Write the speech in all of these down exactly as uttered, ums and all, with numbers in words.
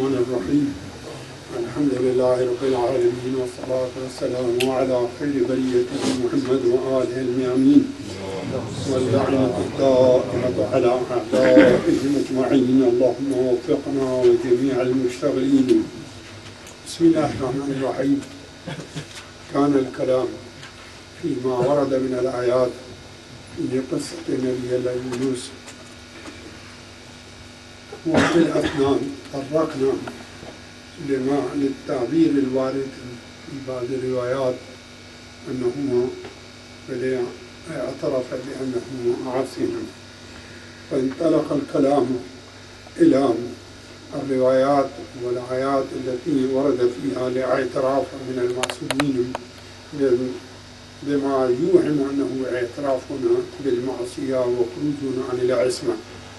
الرحمن الرحيم. الحمد لله رب العالمين، والصلاة والسلام على خير بريته محمد وآله الميامين، واللعنة الدائمة على أعدائهم أجمعين. اللهم وفقنا وجميع المشتغلين. بسم الله الرحمن الرحيم. كان الكلام فيما ورد من الآيات في قصة نبي الله يونس، وفي الأثناء طرقنا لما للتعبير الوارد في بعض الروايات أنه اعترف بأنه عاصي، فانطلق الكلام إلى الروايات والآيات التي ورد فيها الاعتراف من المعصومين بما يوهم أنه اعترافنا بالمعصية وخروجنا عن العصمة.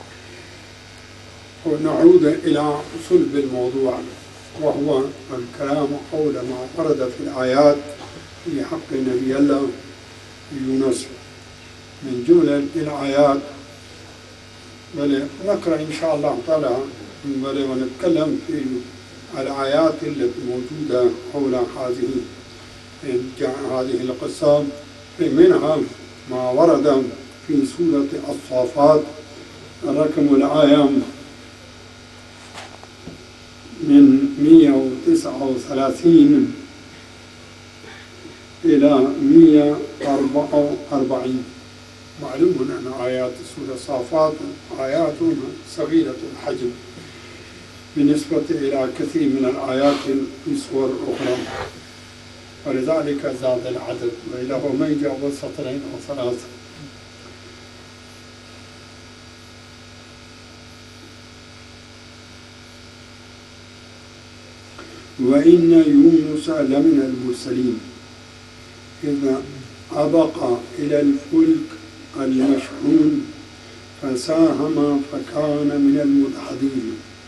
ونعود إلى صلب الموضوع، وهو الكلام حول ما ورد في الآيات في حق نبي الله يونس من جملة الآيات. بل نقرأ إن شاء الله تعالى بل ونتكلم في الآيات التي موجودة حول هذه هذه القصة، منها ما ورد في سورة الصافات رقم الآية من مئة وتسعة وثلاثين إلى مئة وأربعة وأربعين. معلوم أن آيات سورة الصافات آيات صغيرة الحجم بالنسبة إلى كثير من الآيات في سور أخرى، ولذلك زاد العدد وإلى هو ما يجاوز سطرين أو ثلاثة. وإن يونس لمن المرسلين إذ أبق إلى الفلك المشحون فساهم فكان من المدحضين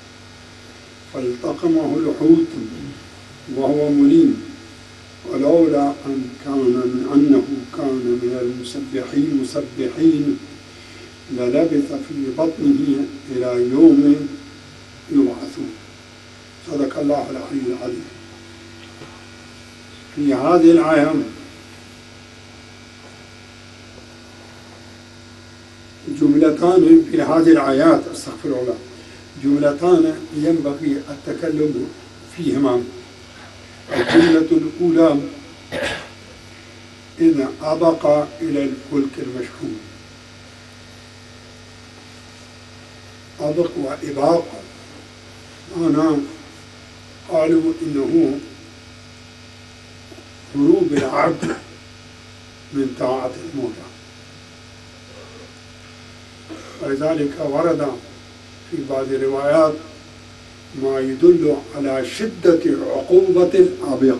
فالتقمه الحوت وهو مليم ولولا أن كان أنه كان من المسبحين مسبحين للبث في بطنه إلى يوم يبعثون. صدق الله العلي العظيم. في هذه الآية جملتان في هذه الآيات استغفر الله جملتان ينبغي التكلم فيهما. الجملة الأولى إذا أبق إلى الفلك المشحون. أبق وإباق أنا قالوا إنه هروب العبد من طاعة المولى، ولذلك ورد في بعض الروايات ما يدل على شدة عقوبة الأبيق.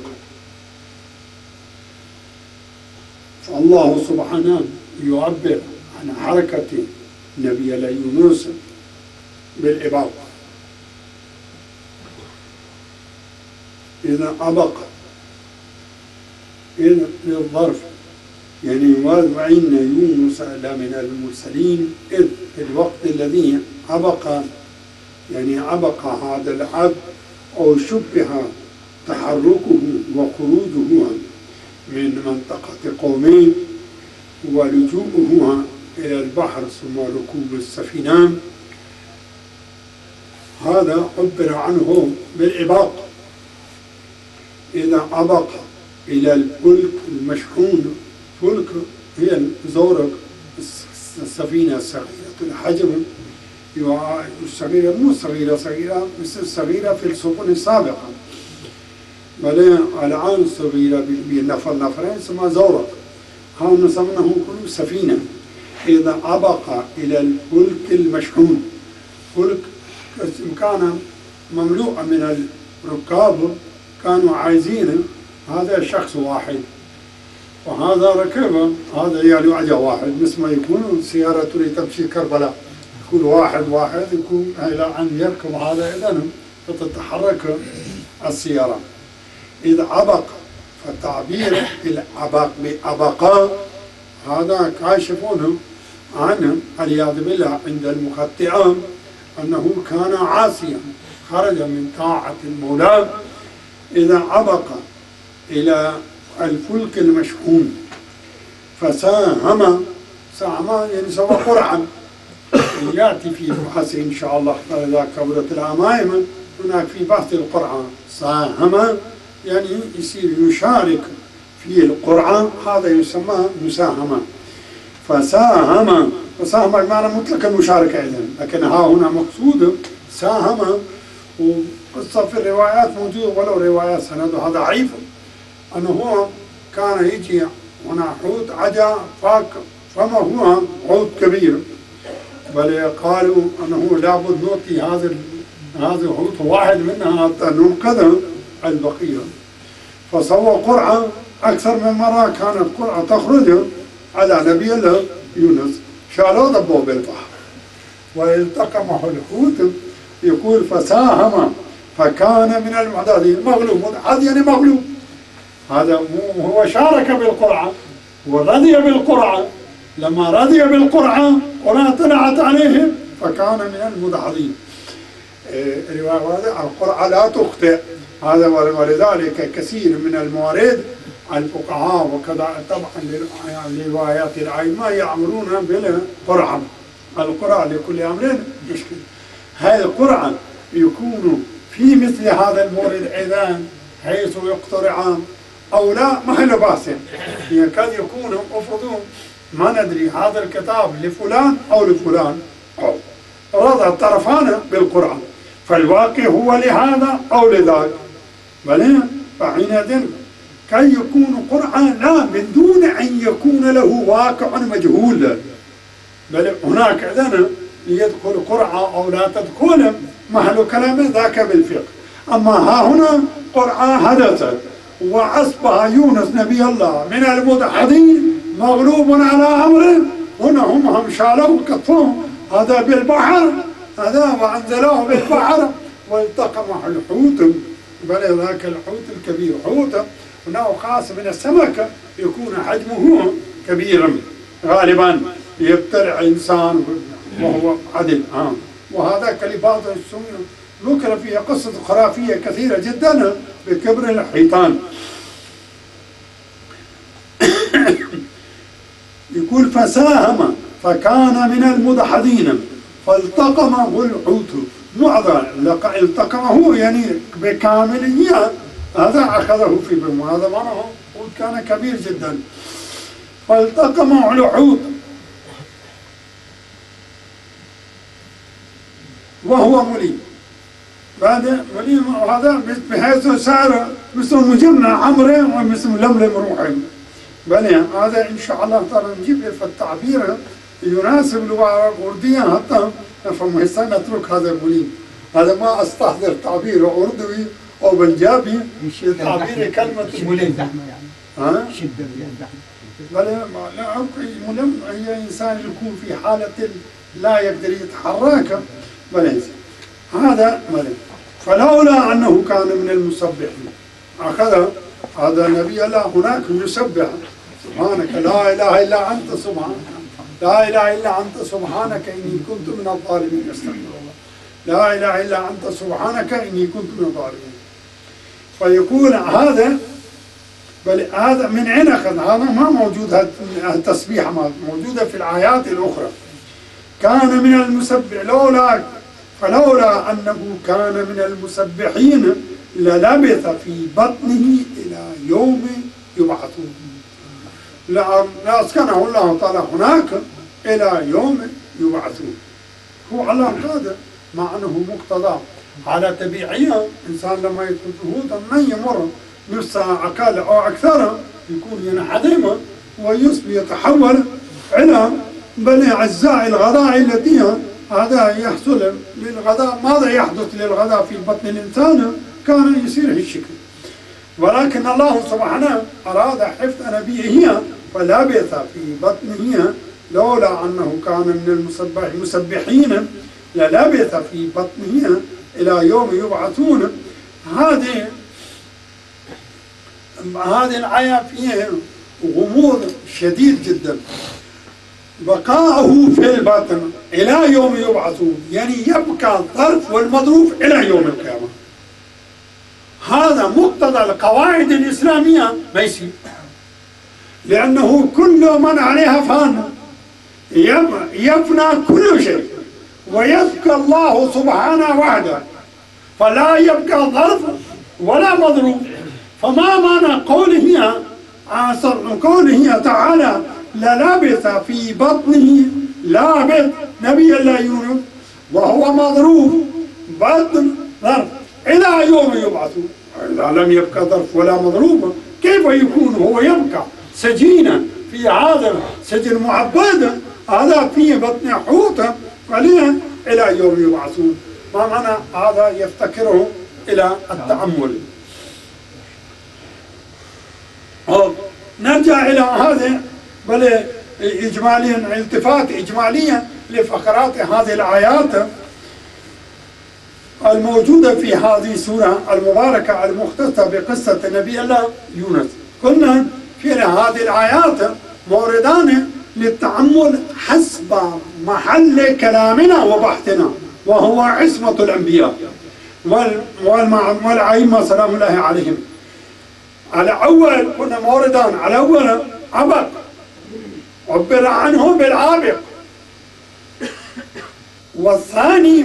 فالله سبحانه يعبر عن حركة نبي الله يونس بالإباق. إذا أبق إذا للظرف يعني وإن يونس لمن المرسلين، إذ في الوقت الذي أبق يعني أبق هذا العبد أو شبه تحركه وخروجه من منطقة قومه ولجوءه إلى البحر ثم ركوب السفينة، هذا عبر عنه بالإباق. إذا أبق إلى الفلك المشحون، فلك هي الزورق السفينة الصغيرة الحجم، الصغيرة مو صغيرة صغيرة مثل الصغيرة في السفن السابقة، بل الآن صغيرة بنفر نفرين ثم زورق، ها نسمونه كل سفينة. إذا أبق إلى الفلك المشحون، فلك كان مملوء من الركاب كانوا عايزين هذا شخص واحد وهذا ركبه، هذا يعني وعجة واحد، مثل ما يكون سيارة لتمشي كربلاء، كل واحد واحد يكون إلى أن يركب هذا إذن فتتحرك السيارة. إذا أبق فالتعبير الأبق بأبقاء هذا كاشفون عنه العياذ بالله عند المخطئين أنه كان عاصيا خرج من طاعة المولى إذا عبق إلى الفلك المشحون فساهم، ساهم يعني سوى قرعا، يأتي في بحث إن شاء الله إذا كبرت العمائم هناك في بحث القرعة. ساهم يعني يصير يشارك في القرعة، هذا يسمى مساهمة. فساهم، فساهم بمعنى مطلق المشاركة إذن، لكن ها هنا مقصود ساهم. وقصة في الروايات موجودة ولو روايات سندها ضعيف، أنه هو كان يجي هنا حوت عجا فاك، فما هو حوت كبير، بل قالوا أنه لابد نعطي هذا هذا الحوت واحد منها حتى ننقذ البقية. فسوى قرعة أكثر من مرة، كانت قرعة تخرج على نبي الله يونس، شالوه ضبوه بالبحر والتقمه الحوت. يقول فساهم فكان من المعدودين، مغلوب، هذا يعني مغلوب، هذا هو شارك بالقرعة ورضي بالقرعة، لما رضي بالقرعة قرعة طلعت عليهم فكان من المدحضين. رواية القرعة لا تخطئ، هذا ولذلك كثير من الموارد الفقهاء وكذا طبعا لروايات الأئمة يأمرون بالقرعة. القرعة لكل أمر مشكل. هذه القرعة يكون في مثل هذا المورد أيضا حيث يقترعان أو لا محل باس، يكاد يكون أفرضون ما ندري هذا الكتاب لفلان أو لفلان، أو رضى الطرفان بالقرعة، فالواقع هو لهذا أو لذاك، بل فحينئذ كي يكون قرعة لا من دون أن يكون له واقع مجهول، بل هناك إذن يدخل قرعة أو لا تدخل محل كلام ذاك بالفقه. أما ها هنا قرعة حدثت وأصبح يونس نبي الله من المدحضين مغلوب على أمره، هنا هم هم شالوه كفوه هذا بالبحر، هذا وأنزلوه بالبحر والتقمه الحوت، بل ذاك الحوت الكبير حوت ونوع خاص من السمك يكون حجمه كبيرا غالبا يبتلع إنسان وهو عدل. آه. وهذا كلباط السنة ذكر فيها قصة خرافية كثيرة جدا بكبر الحيطان. يقول فساهم فكان من المدحضين فالتقمه الحوت، معظم التقمه يعني بكاملية، هذا أخذه في بم، هذا معناه حوت كان كبير جدا. فالتقمه الحوت وهو مليم، بعد مليم هذا بحيث صار مثل مجمع عمره ومثل لملم روحه، بل هذا إن شاء الله تعالى نجيب التعبير يناسب اللغة الأردية حتى نفهم. هسه نترك هذا المليم، هذا ما أستحضر تعبير أردوي أو بنجابي تعبير كلمة مليم يعني. ها؟ شدة بل لا ملم هي إنسان يكون في حالة لا يقدر يتحرك، بل هذا ملم. فلولا أنه كان من المسبحين أخذ هذا النبي الله هناك يسبح سبحانك لا إله إلا أنت سبحانك، لا إله إلا أنت سبحانك إني كنت من الظالمين، استغفر الله، لا إله إلا أنت سبحانك إني كنت من الظالمين. فيقول هذا، بل هذا من أين أخذ؟ هذا ما موجود، التسبيح موجودة في الآيات الأخرى. كان من المسبح لولا فلولا أنه كان من المسبحين للبث في بطنه إلى يوم يبعثون، لأسكنه الله تعالى هناك إلى يوم يبعثون. هو على قادر مع أنه مقتضى على طبيعية، إنسان لما يكون هو ما يمر نص ساعة أقل أو أكثر يكون ينحدم ويصبح يتحول إلى بل أجزاء الغذاء التي هذا يحصل للغذاء. ماذا يحدث للغذاء في بطن الإنسان؟ كان يصير هالشكل، ولكن الله سبحانه أراد حفظ نبيه فلبث في بطنه، لولا أنه كان من المسبحين للبث في بطنه إلى يوم يبعثون. هذه هذه الآية فيها غموض شديد جدا. بقاؤه في الباطن إلى يوم يبعثون، يعني يبقى الظرف والمظروف إلى يوم القيامة. هذا مقتضى القواعد الإسلامية ما يصير، لأنه كل من عليها فان، يفنى كل شيء ويبقى الله سبحانه وحده، فلا يبقى ظرف ولا مظروف. فما معنى قوله قوله تعالى للبث في بطنه لابث نبي الله يونس، وهو مظروف بطن ظرف إلى يوم يبعثون. إذا لم يبقى ظرف ولا مظروف كيف يكون هو يبقى سجينا في هذا سجن معبد، هذا في بطن حوت قليلا إلى يوم يبعثون؟ ما معنى هذا؟ يفتكره إلى التأمل. نرجع إلى هذا بل إجماليا، التفات إجماليا لفقرات هذه الآيات الموجودة في هذه السورة المباركة المختصة بقصة نبي الله يونس. قلنا في هذه الآيات موردان للتأمل حسب محل كلامنا وبحثنا، وهو عصمة الأنبياء والأئمة سلام الله عليهم. على أول كنا موردان، على أول عبق عبر عنه بالعابق، والثاني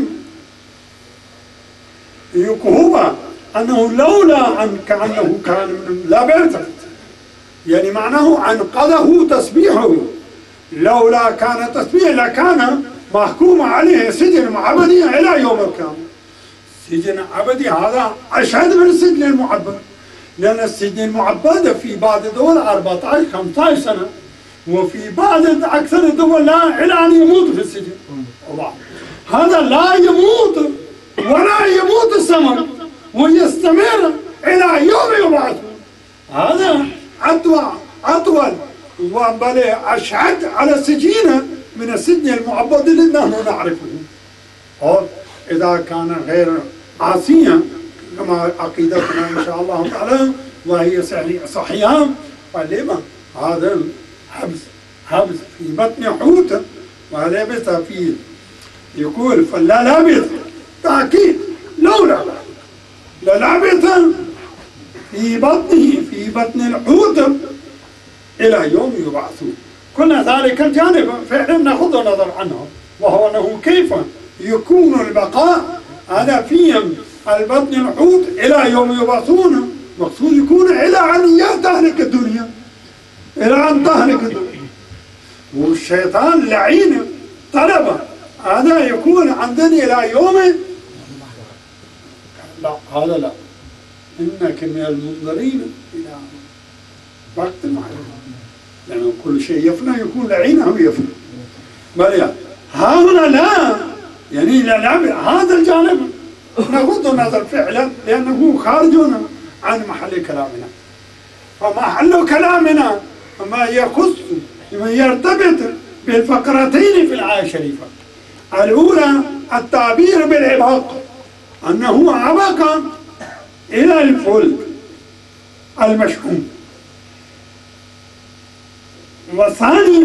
يكهوبا أنه لولا أن كأنه كان من لا بيرتفت، يعني معناه أنقذه تسبيحه، لولا كان تسبيح لكان محكوم عليه سجن معبدي إلى يوم القيامة. سجن عبدي هذا أشد من السجن المعبد، لأن السجن المعبد في بعض الدول أربعة عشر خمسة عشر سنة، وفي بعض أكثر الدول لا إلى أن يموت في السجن. الله هذا لا يموت ولا يموت الثمر ويستمر إلى يوم يبعثون. هذا أطول أطول وبل أشد على السجين من السجن المعبد الذي نحن نعرفه. أو إذا كان غير عاصيا كما عقيدتنا إن شاء الله تعالى وهي صحيحة، فلما هذا حبس حبس في بطن حوت ولبث فيه، يقول فلا لبث تأكيد لولا للبث في بطنه في بطن الحوت إلى يوم يبعثون. كنا ذلك الجانب فعلا نأخذ نظر عنه، وهو أنه كيف يكون البقاء هذا في البطن الحوت إلى يوم يبعثون، مقصود يكون إلى أن تهلك الدنيا، إلى أن تهلك الدنيا. والشيطان لعين طلب هذا يكون عندنا إلى يوم، لا هذا لا، إنك من المنظرين إلى وقت معلوم، لأنه كل شيء يفنى يكون لعينه يفنى. بل ها هنا لا، يعني لا لا هذا الجانب نغض النظر فعلا لأنه خارج عن محل كلامنا. فمحل كلامنا ما يخص ما يرتبط بالفقرتين في الآية الشريفة. الأولى التعبير بالعباق، أنه عبق إلى الفلك المشحون، والثاني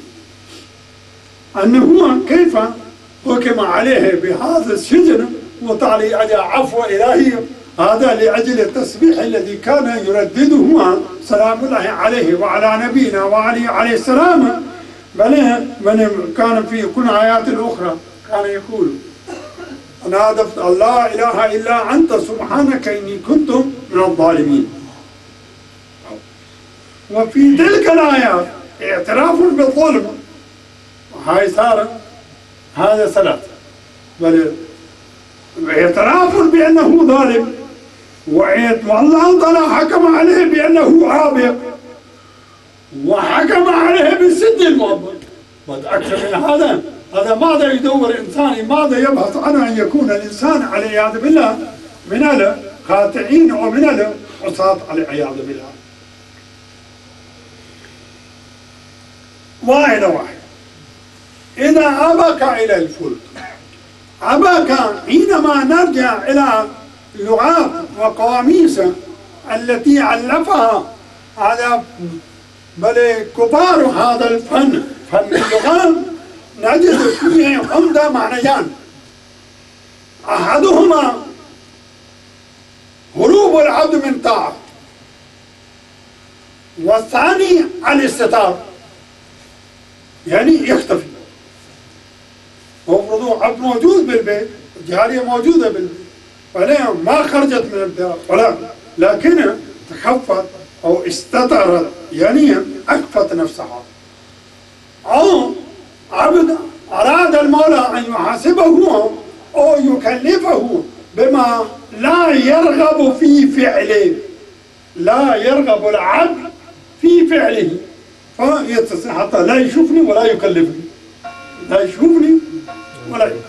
أنه كيف حكم عليه بهذا السجن وتعلي على عفو إلهي، هذا لأجل التسبيح الذي كان يردده سلام الله عليه وعلى نبينا وعلي عليه السلام. بل كان في كل آيات الأخرى كان يقول أنا أدفت لا إله إلا أنت سبحانك إني كنت من الظالمين. وفي تلك الآيات اعتراف بالظلم، وهي صار هذا ثلاثة، بل اعتراف بأنه ظالم، والله تعالى حكم عليه بأنه عابق، وحكم عليه بالسجن المؤبد. أكثر من هذا، هذا ماذا يدور إنسان، ماذا يبحث عنه أن يكون الإنسان والعياذ بالله من الخاطئين ومن العصاة والعياذ بالله. واحد واحد إذا أبك إلى الفلك، أبك حينما نرجع إلى اللغات وقواميس التي ألفها هذا بل كبار هذا الفن، فن اللغة نجد فيه عمدة معنيان. أحدهما هروب العبد من طاعة، والثاني الاستتار، يعني يختفي. وافرضوا عبد موجود بالبيت، الجارية موجودة بالبيت، ولا ما خرجت من الدار ولا، لكن تخفت أو استترت، يعني أخفت نفسها. أو عبد أراد المولى أن يحاسبه أو يكلفه بما لا يرغب في فعله، لا يرغب العبد في فعله، فيتصل حتى لا يشوفني ولا يكلفني، لا يشوفني ولا يكلفني.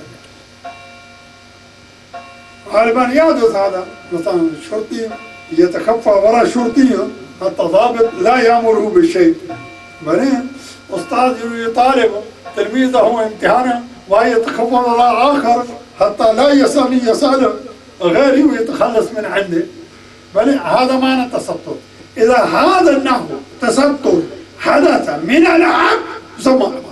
غالبا يحدث هذا، مثلا الشرطي يتخفى وراء شرطي حتى ضابط لا يأمره بالشيء، بعدين أستاذ يطالب تلميذه امتحانا ويتخفى وراء آخر حتى لا يسأل يسأل غيره ويتخلص من عنده. بل هذا معنى التستر. إذا هذا النحو تستر حدث من العبد يسمى عبادة.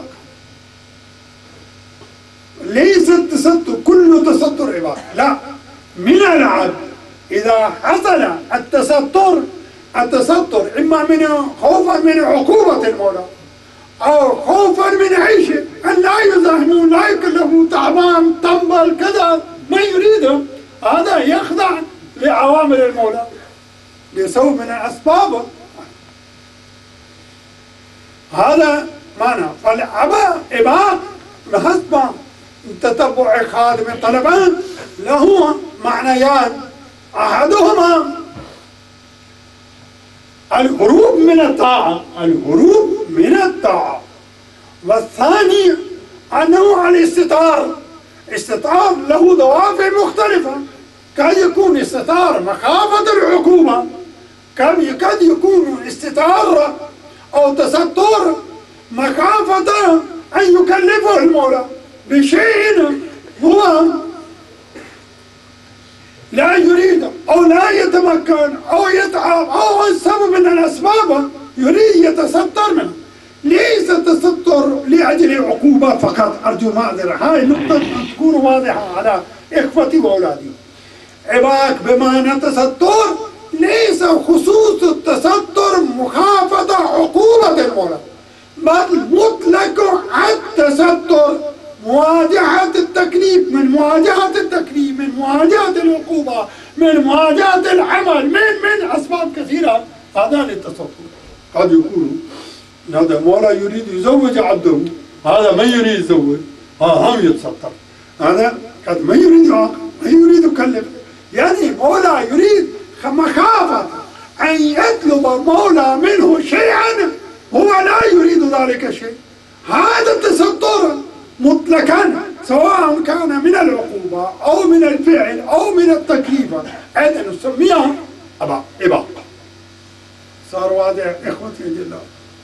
ليس التستر كل تستر عبادة، لا، من العبد. إذا حصل التستر التستر إما من خوفا من عقوبة المولى أو خوفا من عيشه، أن لا يزاحمون، لا يكلفون، تعبان تنبل كذا ما يريده، هذا يخضع لعوامل المولى لسوء من الأسباب. هذا معنى. فالعباء إباء بحسب تتبع خادم الطلبان له معنيان. أحدهما الهروب من الطاعة، الهروب من الطاعة، والثاني أنه الاستتار. استتار له دوافع مختلفة، قد يكون استتار مخافة العقوبة، قد يكون استتار أو تستر مخافة أن يكلفه المولى بشيء هو لا يريد أو لا يتمكن أو يتعب أو السبب من الأسباب يريد يتستر منه. ليس التستر لأجل عقوبة فقط. أرجو معذرة، هاي النقطة تكون واضحة على إخوتي وأولادي. عباك بمعنى التستر ليس خصوص التستر مخافة عقوبة المولى، بل مطلق التستر مواجهة التكليف، من مواجهة التكليف، من مواجهة العقوبة، من مواجهة العمل، من من أسباب كثيرة. هذا للتستر. قد يكون هذا المولى يريد يزوج عبده، هذا ما يريد يزوج، هذا هم يتستر. هذا قد ما يريد يعاقب، ما يريد يكلف، يعني مولى يريد مخافة أن يطلب مولى منه شيئا هو لا يريد ذلك الشيء. هذا التستر مطلقا سواء كان من العقوبة أو من الفعل أو من التكليف، هذا نسميها أباء إباء. صار واضح إخوتي الجلال؟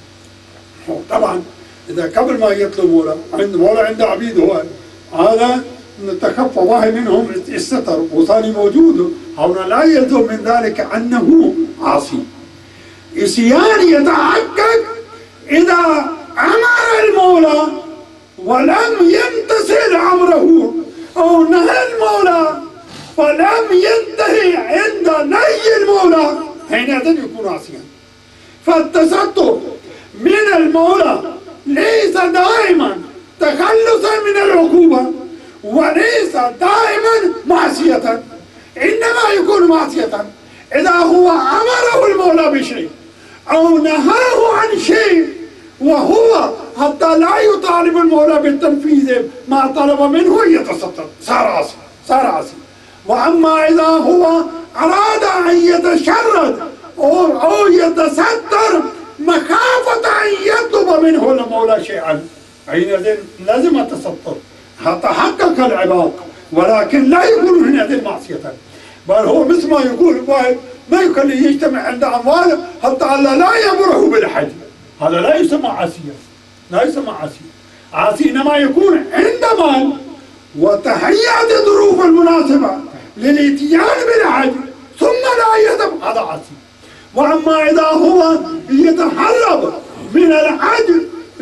طبعا إذا قبل ما يطلب مولا عند مولا عند عبيد هو هذا تخفى واحد منهم استتر وثاني موجود، هنا لا يلزم من ذلك أنه عاصي. إسيان يتحقق إذا أمر المولى ولم يمتثل أمره أو نهى المولى فلم ينتهي عند نهي المولى، حينئذ يكون عاصيا. فالتستر من المولى ليس دائما تخلصا من العقوبة وليس دائما معصية، إنما يكون معصية إذا هو أمره المولى بشيء أو نهاه عن شيء وهو حتى لا يطالب المولى بالتنفيذ ما طلب منه يتستر، صار عاصي، صار عاصي. وأما إذا هو أراد أن يتشرد أو, أو يتستر مخافة أن يطلب منه المولى شيئا، حينئذ لازم التستر حتى حقق العباق، ولكن لا يكون حينئذ معصية، بل هو مثل ما يقول واحد ما يكون يجتمع عند أمواله حتى الله لا يأمره بالحج، هذا لا يسمى عاصيا، لا يسمى عاصيا. عاصي إنما يكون عند مال وتهيأت الظروف المناسبة للاتيان بالحج ثم لا يذهب، هذا عاصي. وأما إذا هو يتهرب من الحج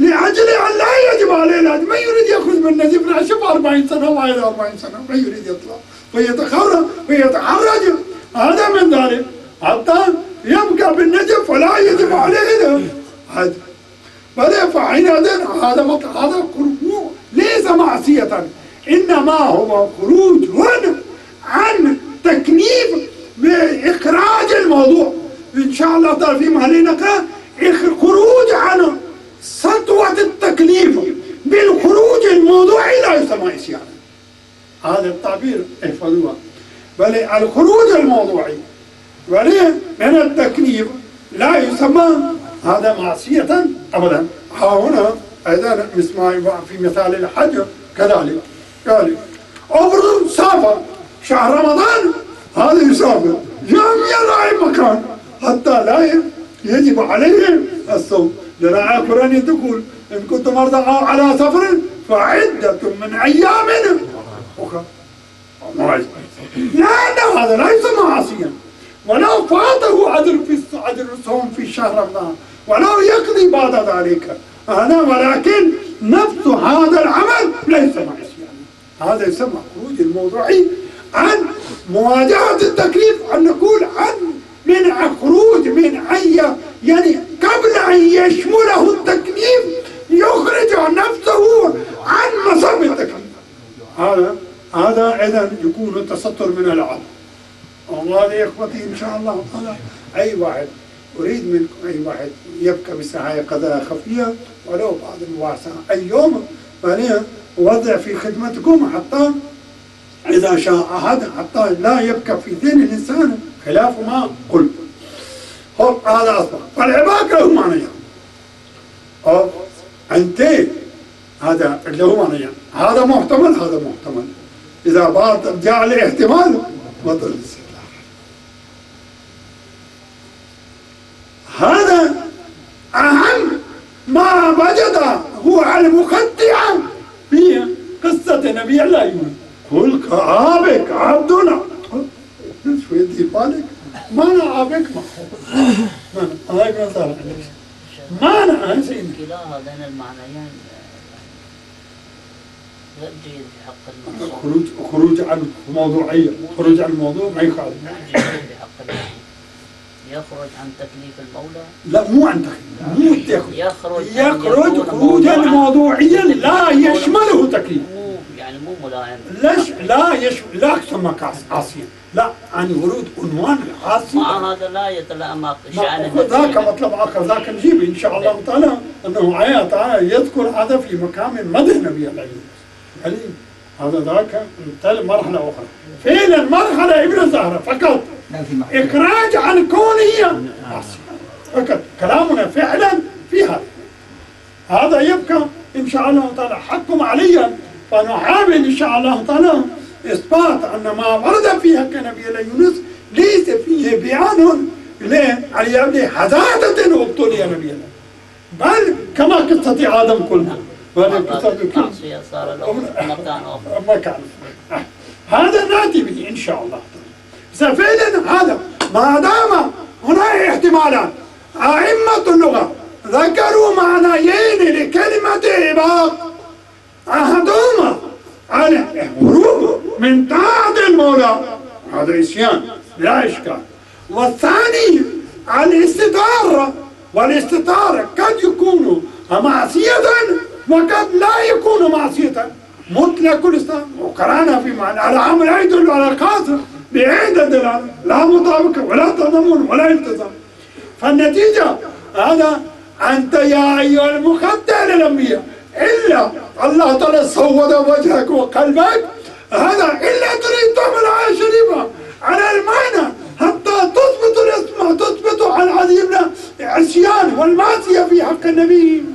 لأجل أن لا يجب عليه الحج. من يريد يأخذ بالنجف ناشف أربعين سنة وعيد أربعين سنة، من يريد يطلع ويتخرج ويتحرج، هذا من ذلك حتى يبقى بالنجف ولا يجب عليه الحج. بل فحينئذ هذا هذا خروج ليس معصية، إنما هو خروج عن تكليف بإخراج الموضوع. إن شاء الله تعالى في مهلنا خروج عن سطوة التكليف بالخروج الموضوعي لا يسمى إسيانا. هذا التعبير احفظوها. بل الخروج الموضوعي بل من التكليف لا يسمى هذا معصية أبدا. ها هنا أيضا نسمع في مثال الحج كذلك قال أفرض سافر شهر رمضان، هذا يسافر جميع أي مكان حتى لا يجب عليه الصوم، لأن الآية القرآنية تقول إن كنتم مرضى أو على سفر فعدة من أيام أخرى، لأن هذا ليس معصيا ولو فاته أجر في أجر الصوم في شهر رمضان ولو يقضي بعد ذلك أنا، ولكن نفس هذا العمل ليس معصيا. هذا يسمى خروج الموضوعي عن مواجهة التكليف، أن نقول عن من خروج من أي يعني قبل أن يشمله التكليف يخرج نفسه عن مصاب التكليف. هذا هذا إذا يكون التستر من العبد. والله يا إخوتي إن شاء الله تعالى أي واحد أريد منكم أي واحد يبقى بسعي قضاء خفية ولو بعد المواساة أي يوم فأنا أوضع في خدمتكم حتى إذا شاء أحد حتى لا يبقى في ذهن الإنسان خلاف ما قلت. هو هذا أصبح فالعباد له معنيان. هو أنت هذا له معنيان، هذا محتمل هذا محتمل. إذا بعد جاء الاحتمال بطل الاستدلال. هذا أهم ما وجد هو المقطع في قصة نبي الله يونس. قل كعابك عبدنا شو يدي بالك؟ ما أنا عابك ما ما أنا هاي مثلا ما أنا أنسين كلا هذين المعنيين غير جيد في حق المقصود. خروج خروج عن موضوعية، خروج عن الموضوع ما يخالف. مو جيد في حق المقصود. يخرج عن تكليف المولى. لا مو عن تكليف، مو يخرج يخرج خروجا موضوعيا لا يشمله تكليف. مو يعني مو ملائم. ليش لا يشمل لا يسمى عاصيا، لا عن ورود عنوان العاصي. مع هذا لا يتلائم شأن ذاك مطلب آخر، ذاك نجيب إن شاء الله تعالى أنه آية تعالى يذكر هذا في مقام مدح نبي الله عليه. هذا ذاك مرحلة أخرى. فعلا مرحلة ابن الزهرة فقط إخراج عن كونه عاصي فقط. كلامنا فعلا في هذا. هذا يبقى إن شاء الله تعالى حكم عليا، فنحاول إن شاء الله تعالى إثبات أن ما ورد في حق نبي الله يونس ليس فيه بيان على حداثة ابتلي نبي الله، بل كما قصة آدم قلنا معصية صار له مكان آخر. مكان هذا نأتي به إن شاء الله. فعلا هذا ما دام هناك احتمالات، أئمة اللغة ذكروا معنيين لكلمة عباد، أحدهما الهروب من طاعة المولى هذا عصيان لا إشكال، والثاني الاستتارة، والاستتارة قد يكون معصية وقد لا يكون معصية. مطلق الاستتارة وقرانا في معنى العام لا يدل على القاصر بعيدة دلالة لا مطابقة ولا تضمن ولا التزام. فالنتيجة هذا أنت يا أيها المخدع للأنبياء إلا الله تعالى صود وجهك وقلبك، هذا إلا تريد تعمل آية شريفة على المعنى حتى تثبت الاسم، تثبت على العظيم العصيان والمعصية في حق النبي.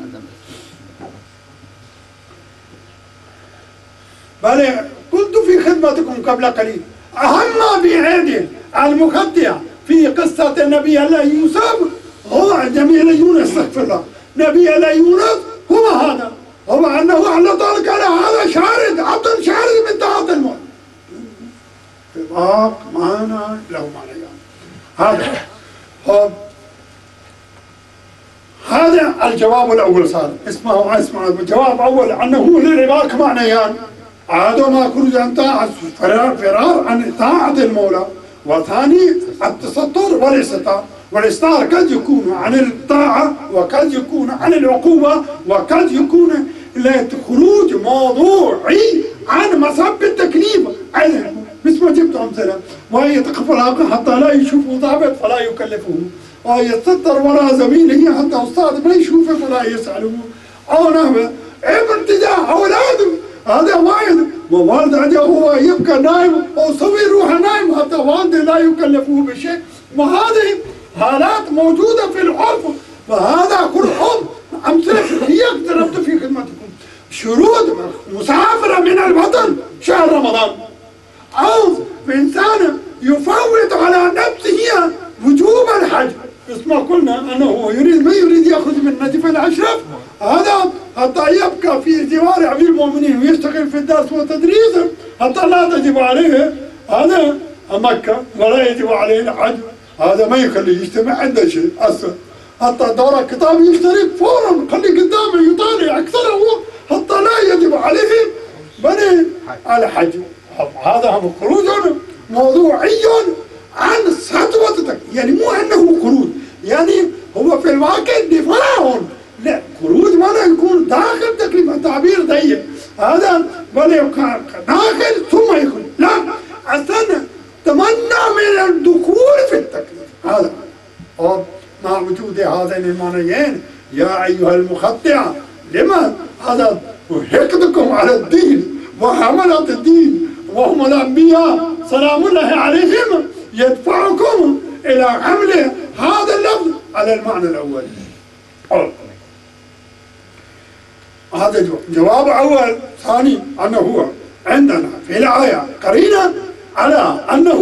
بل كنت في خدمتكم قبل قليل أهم بعيد المخدع في قصة النبي الله يوسف هو نبي الله يونس. استغفر الله، نبي الله يونس هو هذا، هو أنه الله تعالى قال هذا شارد عبد شارد من طاعة الموت. طباق معنى له معنى يعني. هذا هو هذا هذا الجواب الأول صار. اسمعوا اسمعوا الجواب الأول أنه للعباد معنيان. أحدهما خروج عن طاعة فرار, فرار عن طاعة المولى، وثاني التستر والاستتار. والاستتار قد يكون عن الطاعة وقد يكون عن العقوبة وقد يكون خروج موضوعي عن مصب التكليف. مثل ما جبت أمثلة: وهي يتقفل حتى لا يشوفه ضابط فلا يكلفه، ويستتر وراء زميله حتى أستاذ ما يشوفه فلا يسأله، أو نعم ابتداء أولاده. هذا واحد، ووالد هو يبقى نايم أو صغير روح نايم حتى والده لا يكلفه بشيء. وهذه حالات موجودة في العرف، فهذا كل حب أمثلة هي اقتربت في خدمتكم. شروط مسافرة من الوطن شهر رمضان، أو إنسان يفوت على نفسه وجوب الحج. اسمع قلنا أنه يريد ما يريد يأخذ من نجف الأشرف هذا حتى يبقى في جوار أمير المؤمنين ويشتغل في الدرس والتدريس حتى لا تجب عليه هذا مكة ولا يجب عليه الحج. هذا ما يخليه يجتمع عنده شيء أصلا. حتى دور الكتاب يشترك فورا، خليه قدامه يطالع أكثره حتى لا يجب عليه بني الحج. هذا هم خروج موضوعي عن سطوة، يعني مو أنه خروج، يعني هو في الواقع دفاع. لا، خروج ما يكون داخل تكليف، تعبير ضيق هذا، بل يبقى داخل ثم يخرج. لا، أصلا تمنع من الدخول في التكليف. هذا مع وجود هذين المعنيين يا أيها المخطئة لما هذا حقدكم على الدين وحملة الدين وهم الأنبياء سلام الله عليهم يدفعكم إلى حمل هذا اللفظ على المعنى الأول. هذا جواب. جواب أول. ثاني أنه هو عندنا في الآية قرينة على أنه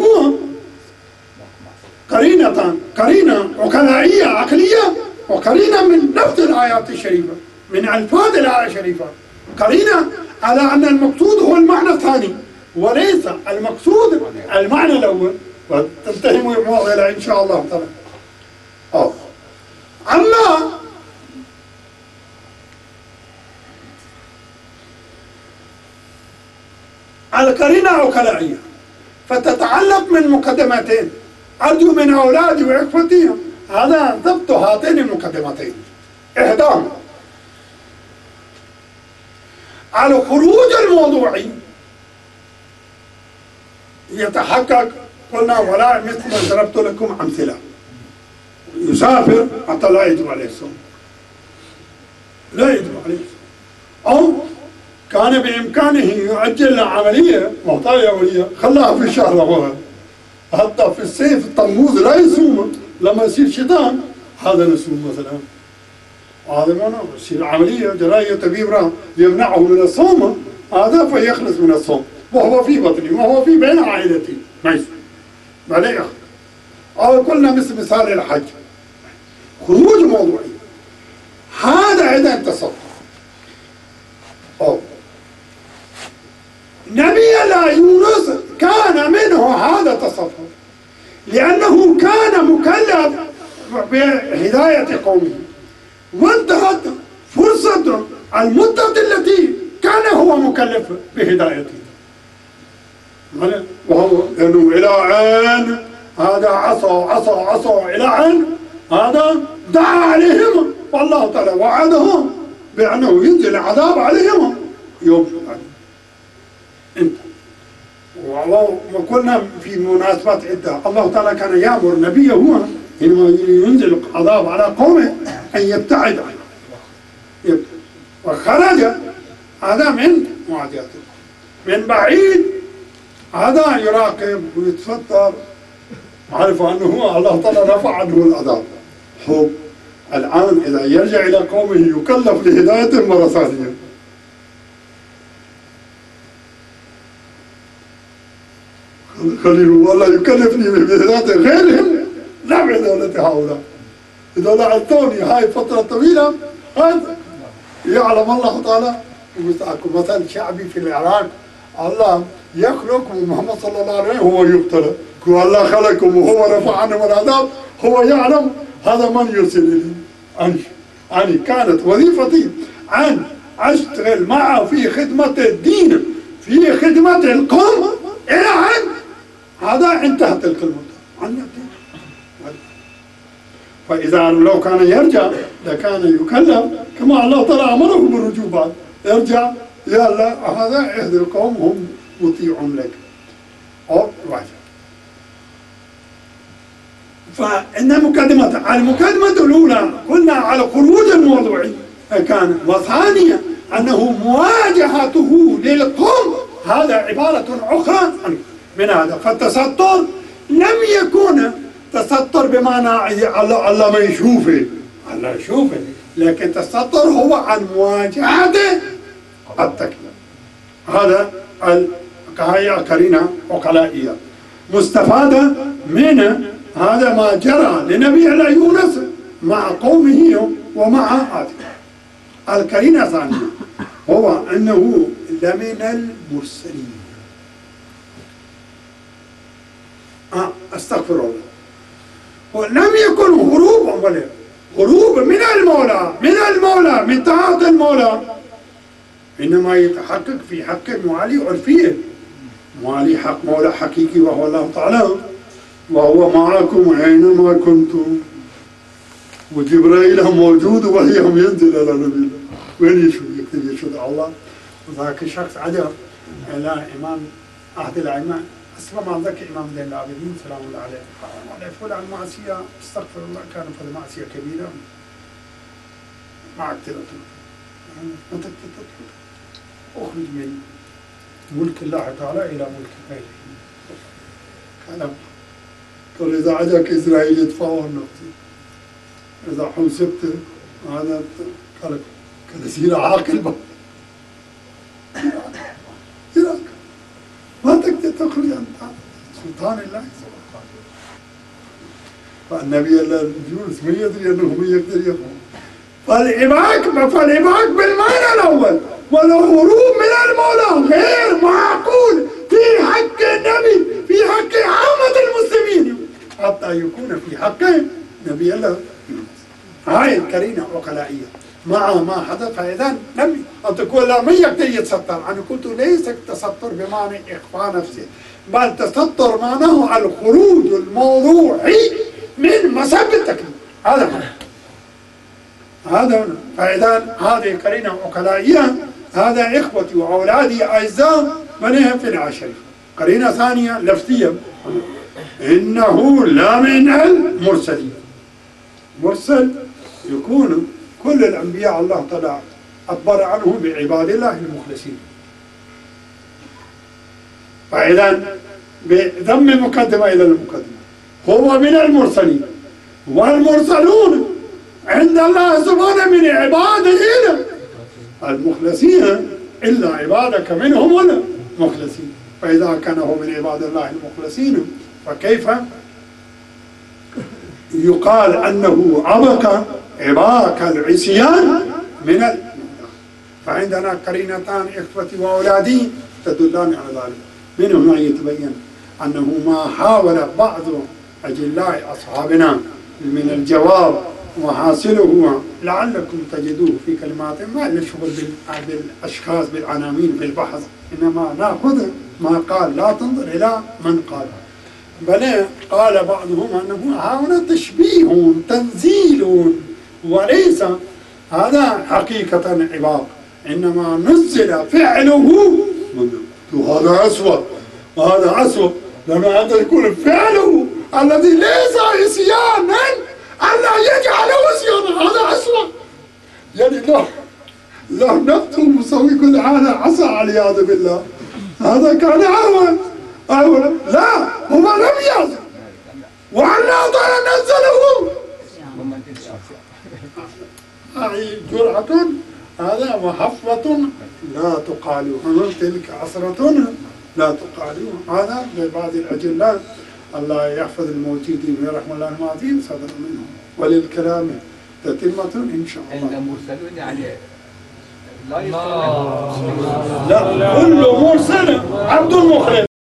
قرينة قرينة وكلائية عقلية، وقرينة من نفس الآيات الشريفة من ألفاظ الآية الشريفة، قرينة على أن المقصود هو المعنى الثاني وليس المقصود المعنى الأول. وتنتهي المواضيع إن شاء الله تعالى. أو أما القرينة عقلائية فتتعلق من مقدمتين، أرجو من أولادي وإخوتي هذا ضبط هاتين المقدمتين. إحداهما على خروج الموضوعي يتحقق قلنا ولا مثل ما ضربت لكم أمثلة. يسافر حتى لا يجب عليه الصوم، لا يجب عليه الصوم، أو كان بإمكانه يؤجل عملية معطية ولية خلاها في الشهر الأول حتى في الصيف التموز لا يصوم، لما يصير شتاء هذا نصوم مثلا. هذا ما يصير عملية جراية طبيب يمنعه من الصوم هذا فيخلص من الصوم وهو في بطني وهو في بين عائلتي ما يصوم عليه. أو قلنا مثل مثال الحج خروج موضوعي هذا إذا انتصر. أو نبي الله يونس كان منه هذا التصرف لأنه كان مكلف بهداية قومه، وانتهت فرصة المدة التي كان هو مكلف بهدايته، وهو لأنه إلى أن هذا عصى عصى عصى إلى أن هذا دعا عليهم والله تعالى وعدهم بأنه ينزل عذاب عليهم يوم انت. وقلنا في مناسبات عدة الله تعالى كان يأمر نبيه هو حينما ينزل عذاب على قومه أن يبتعد عنه، وخرج هذا من معاداته من بعيد، هذا يراقب ويتفتر، عارف أنه الله تعالى رفع عنه العذاب. هو الآن إذا يرجع إلى قومه يكلف لهداية مرة ثانية. خليل والله يكلفني بهداية غيرهم لا بهداية هؤلاء. إذا لعنتوني هاي فترة طويلة هذا يعلم الله تعالى. يقول مثلا شعبي في العراق الله يخلق ومحمد صلى الله عليه وسلم هو يقتل، الله خلقكم وهو رفع عنهم العذاب، هو يعلم هذا من يرسل لي أنش يعني كانت وظيفتي أن أشتغل معه في خدمة الدين، في خدمة القوم، إلى أن هذا انتهت الكلمة عن الدين. فإذا لو كان يرجع لكان يكلم كما الله تعالى أمره بالرجوع بعد، يرجع يا الله هذا عهد القوم هم مطيعون لك أو راجع. فإن مقدمة المقدمة الأولى قلنا على خروج الموضوعي كان، وثانيا أنه مواجهته للقوم هذا عبارة أخرى من هذا. فالتستر لم يكن تستر بمعنى الله الله ما يشوفه، الله يشوفه، لكن تستر هو عن مواجهة التكليف. هذا هي قرينة عقلائية مستفادة من هذا ما جرى لنبي الله يونس مع قومه ومع عاد. القرينة الثانية هو أنه لمن المرسلين. آه أستغفر الله. ولم يكن هروب ولا هروب من المولى، من المولى من طاعة المولى، إنما يتحقق في حق موالي عرفية، موالي حق مولى حقيقي وهو الله تعالى، وهو معكم أينما كنتم، وجبرائيل موجود وحيهم ينزل على نبي الله، وين يشوف يكتب يشهد الله. وذاك الشخص عجب إلى إمام عهد الأئمة، أسمع ما ذاك إمام زين العابدين سلام الله عليه، قال فلان معصية استغفر الله كان فضل معصية كبيرة ما اعترفت، أنت تدخل أخرج من ملك الله تعالى إلى ملك غيره. كلام قال إذا عجبك إسرائيل يدفعوا نفسي، إذا حوسبت هذا قال كنسير عاقل بقى ما تقدر تخرج عن سلطان الله. فالنبي الله يونس ما يدري أنه ما يقدر يفهم. فالإباك فالإباك بالمعنى الأول، والهروب من المولى غير معقول في حق النبي، في حق عامة المسلمين، حتى يكون في حق نبي الله يونس. هاي القرينة عقلائية مع ما حدث. فإذا لم أن تقول لا من يقدر يتستر. أنا قلت ليس التستر بمعنى إخفاء نفسه، بل تستر معناه الخروج الموضوعي من مسبب التكليف. هذا هذا فإذا هذه قرينة عقلائية. هذا إخوتي وأولادي أعزاء بنيها في العشر. قرينة ثانية لفظية، إنه لمن المرسلين. مرسل يكون كل الأنبياء الله تعالى أخبر عنهم بعباد الله المخلصين. فإذا بضم مقدمة إلى المقدمة هو من المرسلين، والمرسلون عند الله سبحانه من عباده المخلصين، إلا عبادك منهم المخلصين. فإذا كان هو من عباد الله المخلصين فكيف يقال أنه عبق عباك العصيان من ال... فعندنا قرينتان إخوتي وأولادي تدلان على ذلك. منهما يتبين أنه ما حاول بعض أجلاء أصحابنا من الجواب وحاصله لعلكم تجدوه في كلمات ما للشغل بالأشخاص بالعناوين في البحث، إنما نأخذ ما قال، لا تنظر إلى من قال. بل قال بعضهم أنه هنا تشبيه تنزيل وليس هذا حقيقة عباق، إنما نزل فعله. وهذا أسوأ، وهذا أسوأ، لما هذا يكون فعله الذي ليس عصيانا ألا يجعل عصيانا، هذا أسوأ. يعني له له نفسه مسوي كل هذا عصى والعياذ بالله، هذا كان أهون أهون. لا، هو لم يعصي والله تعالى نزله. هذه جرعة، هذا محفة لا تقال، تلك عصرة لا تقال. هذا لبعض الأجلاء الله يحفظ الموجودين ويرحم الله الماضين صدر منهم، وللكلام تتمة إن شاء الله. المرسلون يعني لا لا، كل مرسل عبد مخلص.